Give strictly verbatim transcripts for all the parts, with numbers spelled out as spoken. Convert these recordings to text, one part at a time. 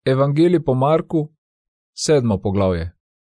Evangelij po Marku, sedmo poglavje.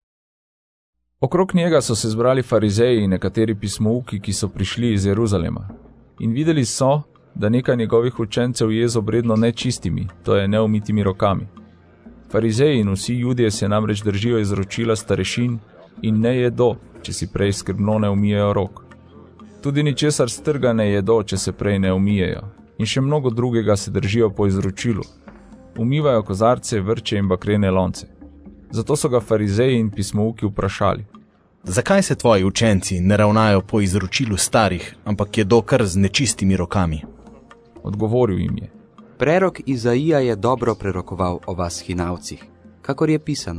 Okrog njega so se zbrali farizeji in nekateri pismouki, ki so prišli iz Jeruzalema. In videli so, da nekaj njegovih učencev je z obredno nečistimi, to je neumitimi rokami. Farizeji in vsi Judje se namreč držijo izročila starešin in ne jedo, če si prej skrbno ne umijejo rok. Tudi ničesar strga ne jedo, če se prej ne umijejo. In še mnogo drugega se držijo po izročilu. Umivajo kozarce, vrče in bakrene lonce. Zato so ga farizeji in pismouki vprašali: Zakaj se tvoji učenci ne ravnajo po izročilu starih, ampak jedo kar z nečistimi rokami? Odgovoril jim je: Prerok Izaija je dobro prerokoval o vas hinavcih, kakor je pisano.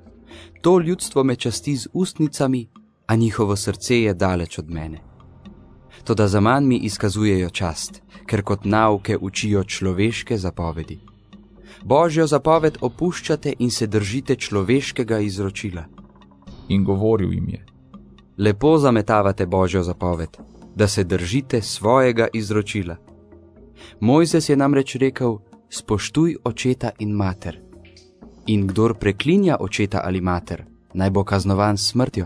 To ljudstvo me časti z ustnicami, a njihovo srce je daleč od mene. Toda zaman mi izkazujejo čast, ker kot nauke učijo človeške zapovedi. Božjo zapoved opuščate in se držite človeškega izročila. In govoril jim je: Lepo zametavate Božjo zapoved, da se držite svojega izročila. Mojzes je namreč rekel: spoštuj očeta in mater. In kdor preklinja očeta ali mater, naj bo kaznovan s smrtjo.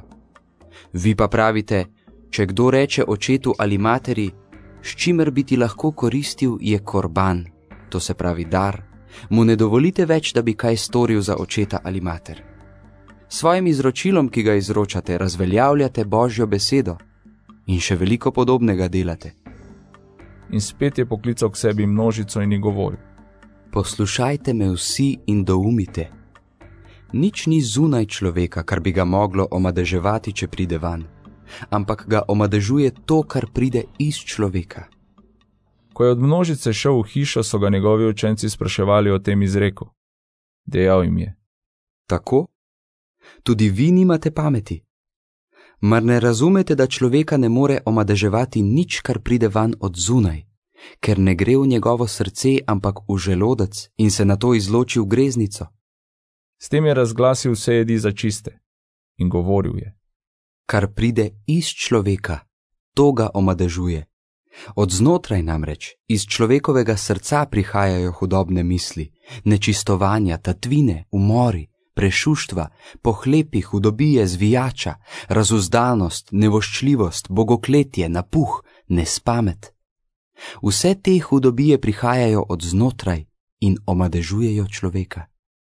Vi pa pravite: če kdo reče očetu ali materi, s čimer bi ti lahko koristil, je korban, to se pravi dar, mu ne dovolite več, da bi kaj storil za očeta ali mater. Svojim izročilom, ki ga izročate, razveljavljate Božjo besedo in še veliko podobnega delate. In spet je poklical k sebi množico in ji govoril: Poslušajte me vsi in doumite. Nič ni zunaj človeka, kar bi ga moglo omadeževati, če pride van, ampak ga omadežuje to, kar pride iz človeka. Ko je od množice šel v hišo, so ga njegovi učenci spraševali o tem izreku. Dejal jim je: Tako? Tudi vi nimate pameti. Mar ne razumete, da človeka ne more omadeževati nič, kar pride van od zunaj, ker ne gre v njegovo srce, ampak v želodec in se nato izloči v greznico? S tem je razglasil vse jedi za čiste in govoril je: Kar pride iz človeka, to ga omadežuje. Od znotraj namreč, iz človekovega srca prihajajo hudobne misli, nečistovanja, tatvine, umori, prešuštva, pohlepi, hudobije, zvijača, razuzdanost, nevoščljivost, bogokletje, napuh, nespamet. Vse te hudobije prihajajo od znotraj in omadežujejo človeka.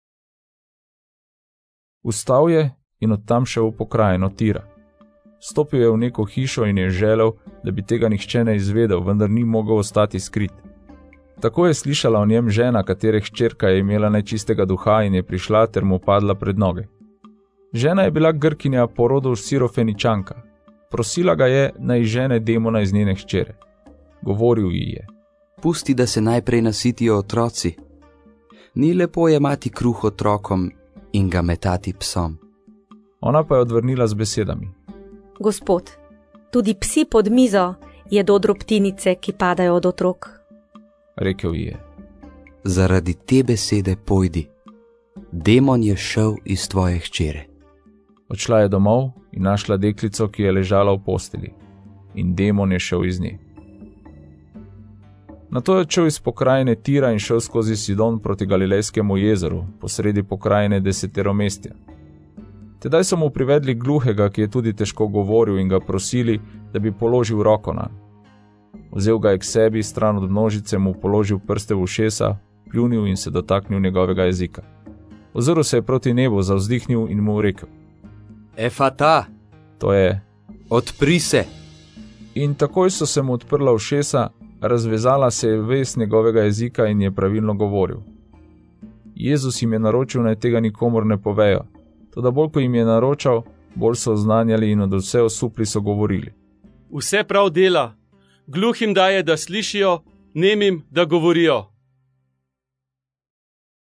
Vstal je in od tam šel v pokrajino Tira. Stopil je v neko hišo in je želel, da bi tega nihče ne izvedel, vendar ni mogel ostati skrit. Tako je slišala o njem žena, katere hčerka je imela nečistega duha in je prišla ter mu padla pred noge. Žena je bila Grkinja po rodu Sirofeničanka. Prosila ga je, naj žene demona iz njene hčere. Govoril ji je: Pusti, da se najprej nasitijo otroci. Ni lepo jemati kruh otrokom in ga metati psom. Ona pa je odvrnila z besedami: Gospod, tudi psi pod mizo jedo drobtinice, ki padajo od otrok. Rekel ji je: Zaradi te besede pojdi. Demon je šel iz tvoje hčere. Odšla je domov in našla deklico, ki je ležala v posteli. In demon je šel iz nje. Nato je odšel iz pokrajine Tira in šel skozi Sidon proti Galilejskemu jezeru, posredi pokrajine Deseteromestja. Tedaj so mu privedli gluhega, ki je tudi težko govoril, in ga prosili, da bi položil roko nanj. Vzel ga je k sebi, stran od množice, mu položil prste v ušesa, pljunil in se dotaknil njegovega jezika. Ozrl se je proti nebu, zavzdihnil in mu rekel: Efata, to je: odpri se. In takoj so se mu odprla ušesa, razvezala se je vez njegovega jezika in je pravilno govoril. Jezus jim je naročil, naj tega nikomur ne povejo, toda bolj ko jim je naročal, bolj so oznanjali in od vse osupli so govorili: Vse prav dela, gluhim daje, da slišijo, nemim, da govorijo.